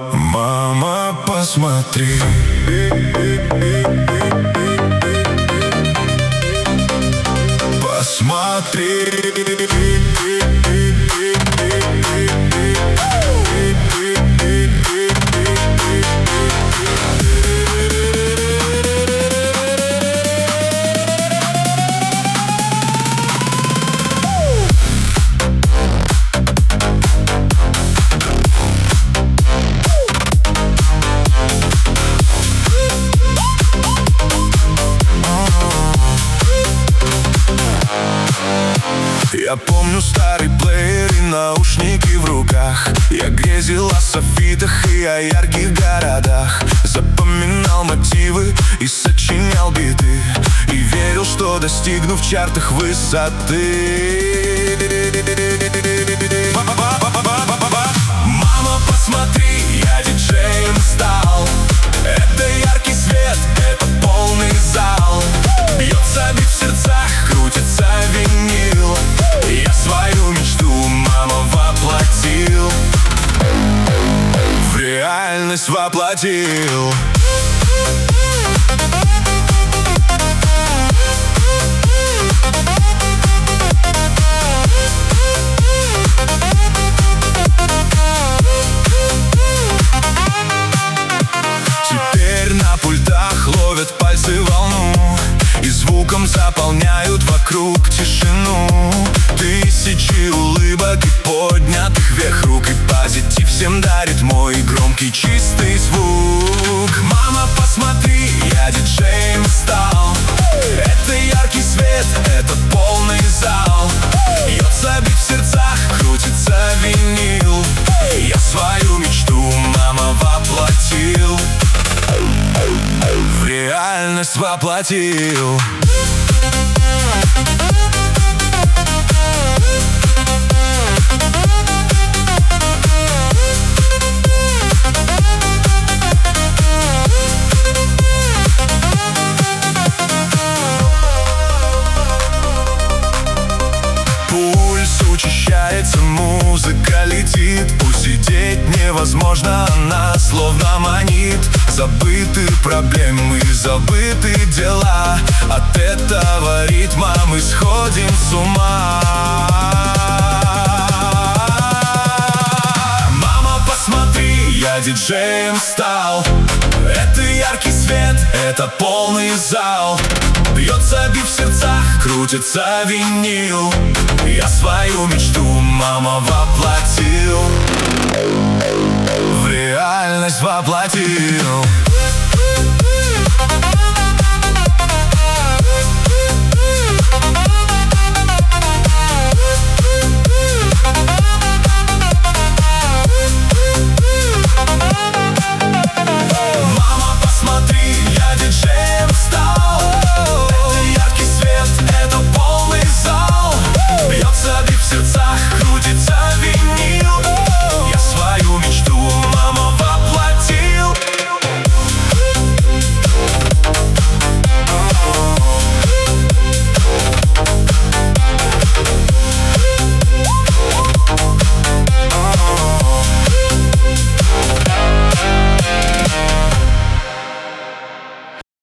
Мама, посмотри, посмотри. Я помню старый плеер и наушники в руках. Я грезил о софитах и о ярких городах. Запоминал мотивы и сочинял биты, и верил, что достигну в чартах высоты. Мама, посмотри, я диджеем стал. Это яркий свет, это полный зал. Бьется бит в сердцах, крутится винил. Я свою мечту, мама, воплотил, в реальность воплотил. Теперь на пультах ловят пальцы волну, и звуком заполняют вокруг тишину. Тысячи улыбок и поднятых вверх рук, и позитив всем дарит мой громкий чистый звук. Мама, посмотри, я диджеем стал. Это яркий свет, это полный зал. Бьется бит в сердцах, крутится винил. Я свою мечту, мама, воплотил, в реальность воплотил. Пульс учащается, музыка летит. Усидеть невозможно, она словно манит. Забыты проблемы, забыты дела. От этого ритма мы сходим с ума. Мама, посмотри, я диджеем стал. Это яркий свет, это полный зал. Бьется бит в сердцах, крутится винил. Я свою мечту, мама, воплотил, в реальность воплотил.